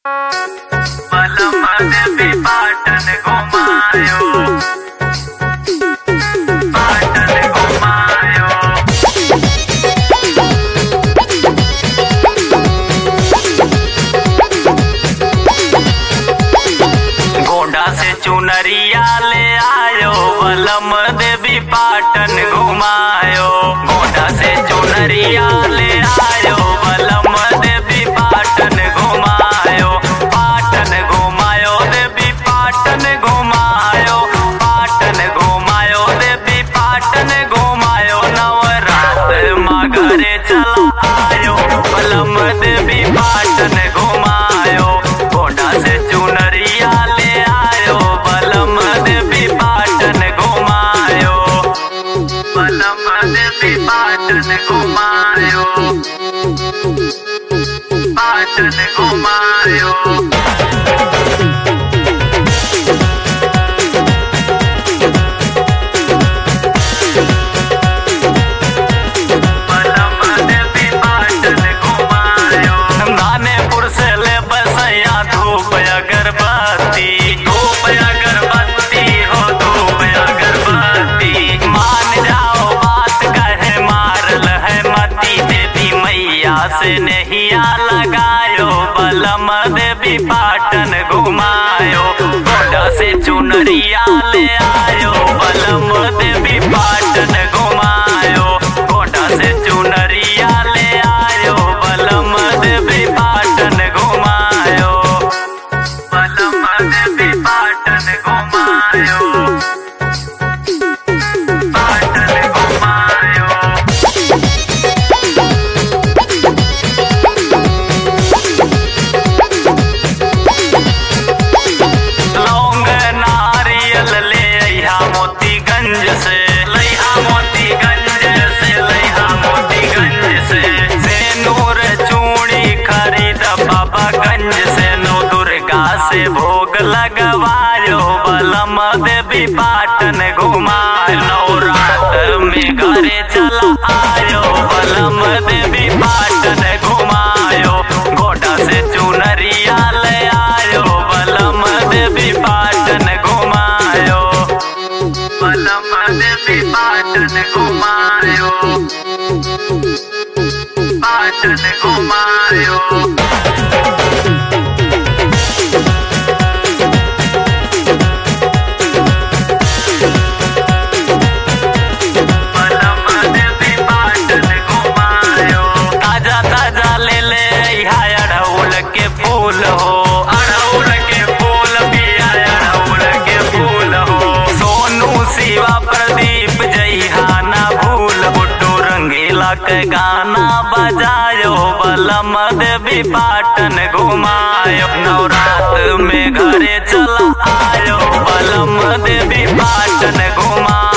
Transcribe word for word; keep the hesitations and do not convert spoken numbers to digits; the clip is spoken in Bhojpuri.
बलम देवी पाटन घुमायो, पाटन घुमायो। गोंडा से चुनरिया ले आयो, बलम देवी पाटन घुमायो। गोंडा से चुनरिया ले आयो, बलम देवी पाटन घुमायो। पाटन घुमायो देवी पाटन घुमायो, पाटन घुमायो देवी पाटन घुमायो। नवरात माँ घरे चला आयो, बलम देवी पाटन घुमायो। गोंडा से चुनरिया ले आयो, बलम देवी पाटन घुमायो। बलम देवी पाटन घुमायो, पाटन घुमायो। धूप अगरबत्ती, धूप अगरबत्ती हो, धूप अगरबत्ती। मान जाओ बात कहे मारल है मती, देवी मैया से नहिया लगायो, बलम देवी पाटन घुमायो। गोंडा से चुनरिया ले आयो, बलम देवी पाटन घुमायो। गोंडा से चुनरिया ले आयो, बलम देवी पाटन घुमायो। बलम देवी पाटन घुमायो, पाटन घुमायो। लौंग नारियल ले अइहा मोतीगंज से, लइहा मोतीगंज से, लइहा मोतीगंज से। सेनूर चूड़ी खरीद बाबागंज से, नौ दुर्गा से भोग लगवायो, बलम देवी पाटन घुमायो। नवरात्र में घरे चला आयो, बलम देवी पाटन घुमायो। गोंडा से चुनरिया ले आयो, बलम देवी पाटन घुमायो। बलम देवी पाटन घुमायो, पाटन घुमायो। फूल हो, अड़हुल के फूल पिया, अड़हुल के फूल हो। सोनू शिवा प्रदीप जइहा ना भूल, बुड्डू रंगीला के गाना बजायो, बलम देवी पाटन घुमायो। नवरात्र में घरे चला आयो, बलम देवी पाटन घुमायो।